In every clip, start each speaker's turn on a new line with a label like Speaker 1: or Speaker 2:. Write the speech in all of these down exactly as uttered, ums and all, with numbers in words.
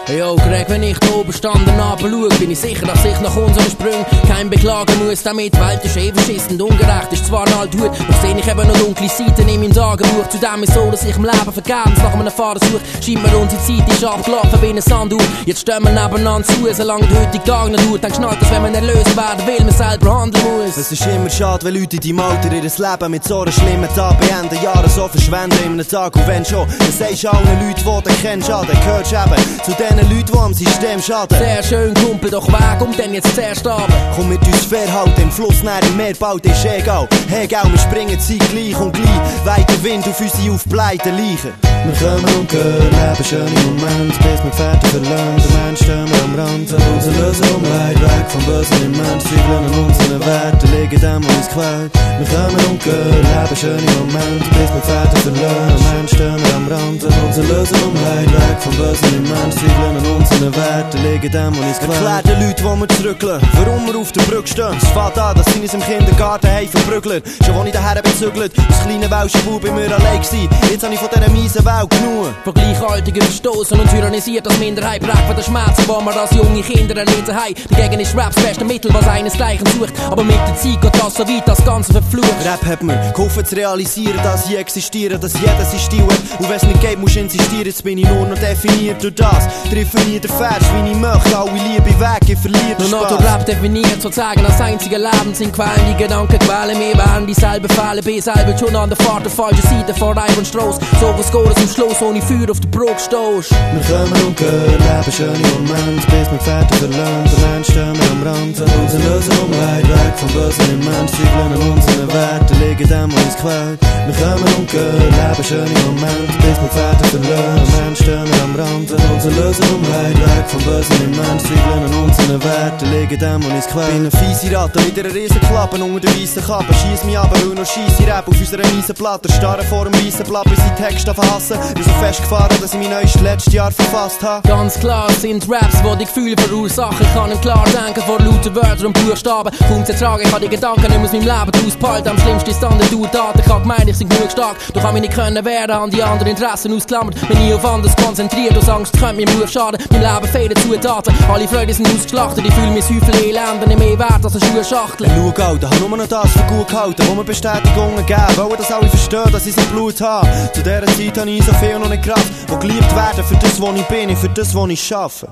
Speaker 1: Jo, Greg, wenn ich da oben stand und runter schau, bin ich sicher, dass ich nach unseren Sprüngen kein beklagen muss. Damit die Welt ist eh verschissen und ungerecht, ist zwar noch alt gut, doch seh ich eben noch dunkle Seiten in meinem Tagebuch. Zudem ist so, dass ich im Leben vergebens nach einem Fahrer suche. Scheint mir unsere Zeit ist abgelaufen wie ein Sanduhr. Jetzt stehen wir nebeneinander zu, solange der heutige Tag noch dauert. Dann schnallt das, wenn man erlösen werden will, man selber handeln muss.
Speaker 2: Es ist immer schade, wenn Leute in deinem Alter ihr Leben mit so einer schlimmen Tat beenden Jahren so verschwenden in einem Tag. Und wenn schon, dann sagst du allen Leuten, die du kennst, ja, dann gehörst du eben zu den Leuten, die am System schaden.
Speaker 1: Sehr schön, Kumpel, doch weg, um dann jetzt zuerst runter.
Speaker 2: Komm mit uns fernhalten, im Fluss näher im Meer baut, ist egal. Hey, gell, wir springen Zeit gleich und gleich. Weiter Wind auf unsere aufbleiten Leichen. Wir kommen und gehen, leben schöne Momente, bis wir fertig verlangen. Der Mensch stehen wir am Rand, unsere Lösung weit weg vom Bösen im Mensch. Zweifeln an unseren Werten, liegen dem, was uns quält. Wir kommen und gehen, leben schöne Momente, bis wir fertig verlangen. Der Mensch stehen wir am Rand, unsere Lösung weit weg vom Bösen im Mensch. Zweifeln an unseren Werten, liegen dem, was uns quält. Erklär den Leuten, die wir zurücklassen, warum wir auf der Brücke stehen. Es fängt an, dass sie uns im Kindergarten haben verprügelt. Schon als ich daher bezügelt, als kleiner Welschen Bub bei mir allein gewesen. Jetzt habe ich von dieser miesen Welt genug.
Speaker 1: Von Gleichaltigen verstoßen und tyrannisiert als Minderheit. Prägt von den Schmerzen, die wir als junge Kinder erlitten haben. Dagegen ist Rap das beste Mittel, was einesgleichen sucht. Aber mit der Zeit geht das so weit, das Ganze verflucht.
Speaker 2: Rap hat mir geholfen zu realisieren, dass ich existiere, dass jeder sein Stil hat. Und wenn es nicht geht, musst du insistieren. Jetzt bin ich nur noch definiert durch das. Treffe nie den Vers, wie ich möchte. Alle Liebe weg, ich verliere den Spaß.
Speaker 1: Nur noch Rap definiert, sozusagen als einziger Leben sind Quellen. Die Gedanken quälen mir, werden dieselben Fälle. Bin selber schon an der Fahrt, der falschen Seite vor Reib und Stroß. So was geht zum Schluss, ohne Feuer auf der Brücke stehst.
Speaker 2: Wir kommen und gehen, leben schöne Momente, bis wir fertig verlangen. Der Mensch stehen wir am Rand, unsere Lösung weit weg vom Bösen im Mensch. Zweifeln an unseren Werten, liegen dem, was uns quält. Wir kommen und gehen, leben schöne Momente, bis wir fertig verlangen. Der Mensch stehen wir am Rand, unsere Lösung weit weg vom Bösen im Mensch. Zweifeln an unseren Werten, liegen dem, was uns quält. Bin eine fiese Ratte mit einer riesen Klappe unter der weißen Kappe. Schiess mich aber nur noch scheisse Rap auf unserer miesen Platte. Starre vor dem weißen Blatt, bis ich Texte verhassen. Bin so festgefahren, dass ich mein neuestes letztes Jahr verfasst habe.
Speaker 1: Ganz klar sind Raps, die die Gefühle verursachen. Ich kann ihm klar denken vor lauten Wörtern und Buchstaben. Kaum zu ertragen, ich habe die Gedanken nicht aus meinem Leben draus behalten. Am schlimmsten ist dann der Tat. Ich habe gemeint, ich sei genug stark, doch habe mich nicht können wehren, haben die anderen Interessen ausgeklammert. Bin nie auf anderes konzentriert, aus Angst könnte meinem Ruf schaden. Mein Leben fehlen Zutaten, alle Freude sind ausgeschlachtet. Ich fühle mich Häufel Elend, nicht mehr wert als eine Schuhschachtel.
Speaker 2: Schau, Alter, hab nur noch das für gut gehalten, wo mir Bestätigungen geben, wollen, dass alle verstehen, dass ich es im Blut habe. Zu dieser Zeit habe ich so viel noch nicht Kraft, wo geliebt werden für das, wo ich bin, für das, wo ich schaffe.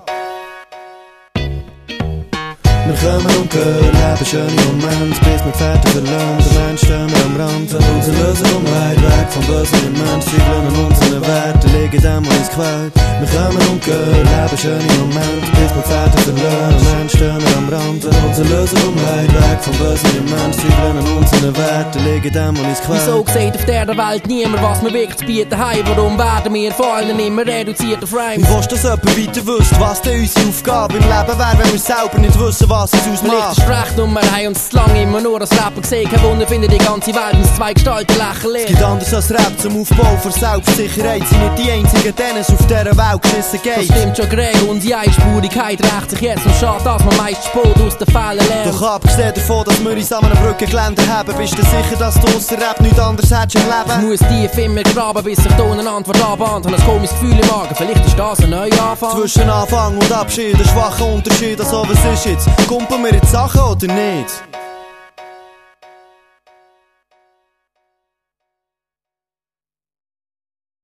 Speaker 2: Wir kommen und gehen, leben schöne Momente, bis wir fertig verlangen. Der Mensch stehen wir am Rand, unsere Lösung weit weg vom Bösen im Mensch. Zweifeln an unseren Werten, liegen dem, was uns quält. Wir kommen und gehen, leben schöne Momente, bis wir fertig verlangen. Der Mensch stehen wir am Rand, unsere Lösung weit weg vom Bösen im Mensch. Zweifeln an unseren Werten, liegen dem, was uns quält.
Speaker 1: Wieso sieht auf dieser Welt niemand, was wir wirklich zu bieten haben? Warum werden wir vor allem immer reduziert auf Rhymes?
Speaker 2: Wie willst du, dass jemand weiter wüsste, was denn unsere Aufgabe im Leben wäre, wenn wir selber nicht wissen, was es ausmacht?
Speaker 1: Vielleicht ist recht und wir haben uns zu lange immer nur als Rapper gesehen. Kein Wunder, findet die ganze Welt uns zwei Gestalten lächerlich.
Speaker 2: Es gibt anders als Rap zum Aufbau für Selbstsicherheit. Sind nicht die einzigen, denen es auf dieser Welt geschissen geht.
Speaker 1: Das stimmt schon, Greg, und die Einspurigkeit rächt sich jetzt und schade, dass man meist Sport aus den Fällen lernt.
Speaker 2: Doch abgesehen davon, dass wir uns an einem Brückengeländer haben, bist du sicher, dass du ausser Rap nichts anderes hättest im Leben?
Speaker 1: Ich muss tief in mir graben, bis sich da eine Antwort anbahnt. Habe ein komisches Gefühl im Magen, vielleicht ist das ein neuer Anfang.
Speaker 2: Zwischen Anfang und Abschied, ein schwacher Unterschied, also was ist jetzt? Kumpeln wir jetzt Sachen oder nicht?